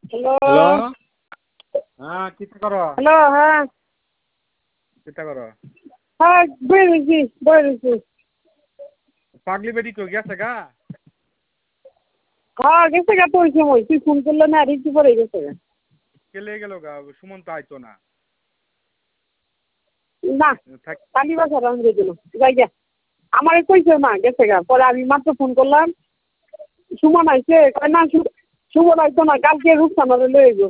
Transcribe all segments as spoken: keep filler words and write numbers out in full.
Hello hello হ্যাঁ কিতা করো হ্যালো হ্যাঁ কিতা করো হ্যাঁ বই রয়েছি বই রয়েছি পাগলি বেটি কই গেছে গা হ্যাঁ গেছে গা তো ওই সময় তুই ফোন করলে না রিসিভ করে গেছে গা কেলে গেল গা সুমন তো আইতো না না থাক কালি বাসা রান দিয়ে দিল যাই গা আমারে কইছে না গেছে গা পরে আমি মাত্র ফোন করলাম সুমন আইছে কয় না সু- সুমন আইতো না কালকে রূপসানারে লয়ে গো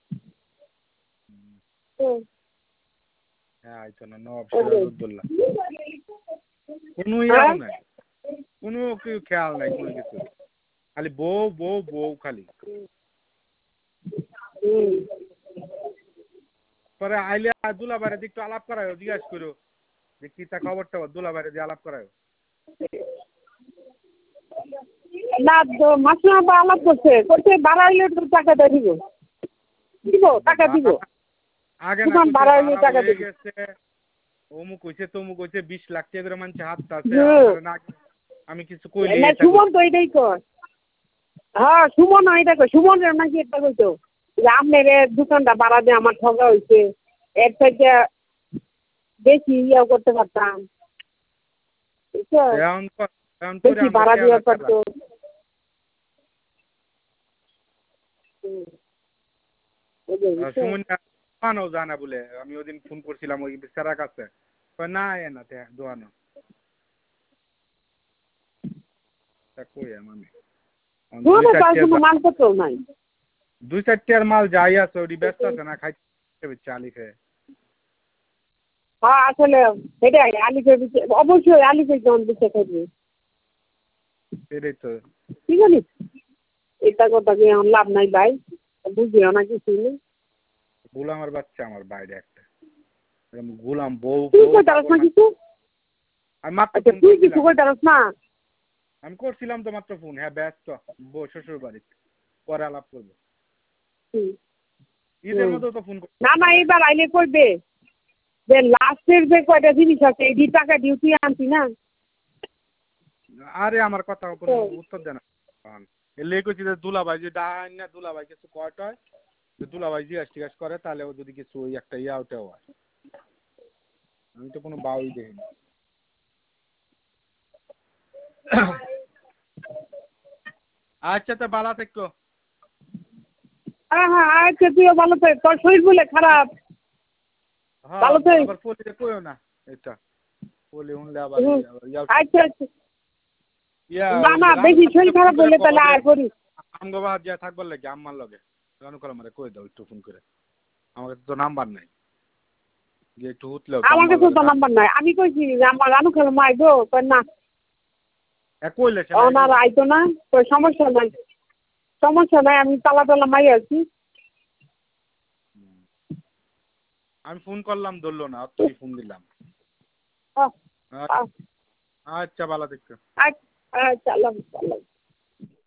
হ্যাঁ আইতো না নবাব সিরাজউদ্দৌলা কোনো হ্যাঁ ইয়াও নাই কোনো কি খেয়াল নাই কোনো কিছু খালি বউ বউ বউ খালি হুম পরে আইলে দুলাবারে একটু আলাপ করায় জিজ্ঞাসা করো যে কি তা খবর টবর দুলাবারে দিয়ে আলাপ করায় না তো মাসিমা বা আলাপ করছে করছে ভাড়া হইলে তো টাকাটা দিব দিব টাকা দিব আগে না সুমন কইছে ভাড়া হইলে ভাড়া টাকা হয়ে দিব গেছে অমুক হইছে তমুক হইছে বিশ লাখ টাকা করে মানুষের হাত আছে হুম আমার না আমি কিছু কইলে না এটা সুমন তো এটাই কর হ্যাঁ সুমন এটা কর সুমন নাকি এটা কইতো যে আপনার দোকানটা ভাড়া দিয়ে আমার ঠগা হয়েছে এর থেকে বেশি ইয়ে করতে পারতাম বুঝছো এখন ক- এখন করে বেশি আমরা ভাড়া খেয়াল দেওয়া রাখতে পারতো লাগবে হুম, বুঝলি, বুঝছো? সুমন দোয়ানো যায় না বলে আমি ওদিন ফোন করছিলাম ওই বেচারার কাছে কয় না এ না তে দোয়ানো তা কই আমি এখন দুই সুমনের তো আর কোনো চারটে মালপত্র নাই দুই চারটের মাল যাই আছে ওটি ব্যস্ত আছে না খাইতে চালি খেয়ে হ্যাঁ আসলে সেটাই আলিফের বিচে অবশ্যই আলিফের যেমন বিচে থাকবে সেটাই তো ঠিক আছে এটা কথা কি আমার লাভ নাই ভাই বুঝিও না কিছু নেই গোলামের বাচ্চা আমার বাইরে একটা এরকম গোলাম বউ তুই বউ কই তারস পাগল না মানে কিছু আমি মাত্র আচ্ছা ফোন তুই কিছু করছিলাম কই তারস না আমি করছিলাম তো মাত্র ফোন হ্যাঁ ব্যস্ত বউ শ্বশুর বাড়িতে পরে আলাপ করবো হুম, ঈদের হুম। মধ্যেও তো ফোন না না করতে এইবার আইলে করবে যে লাস্টের যে কয়টা জিনিস আছে এই টাকা ডিউটি আনছি না আরে আমার কথা তো কোনো উত্তর দেয় না এলে কইছি যে দুলাভাই যে ডাইন না দুলাভাই কিছু কয়টায় যে দুলাভাই জিজ্ঞাস টিজ্ঞাস করে তাহলে ও যদি কিছু ওই একটা ইয়া ওটাও হয় আমি তো কোনো বাউই দেখিনি আচ্ছা তো বালা থেকো হ্যাঁ হ্যাঁ আচ্ছা তুইও ভালো থাক তোর শরীর বলে খারাপ হ্যাঁ ভালো থাক আবার পলিতে কইও না এটা পলি উনলে আবার হুম, ইয়া আচ্ছা আচ্ছা ইয়া না ওই না রানু বেশি শরীর ফোন খারাপ করে হলে কও তাহলে যে আর করিস আমগো যা থাকবার লাগে আম্মার লগে রানু কলমারে কই দাও একটু ফোন করে আমার কাছে তো নাম্বার নাই যে একটু উঠলেও তো আমার আম্মার কাছে লগে তো থাক নাম্বার নাই আমি কইছি যে আমার রানু খেলো মা আইবো কই না এ কইলে সে নাই ওনার আইতো না তো সমস্যা নাই সমস্যা নাই আমি তালা টালা মাই আছি আমি ফোন করলাম ধরলো না অতই ফোন দিলাম আহ, আচ্ছা আহ, আচ্ছা ভালো থেকো আচ্ছা আচ্ছা আল্লাহ হাফেজ, আল্লাহ হাফেজ।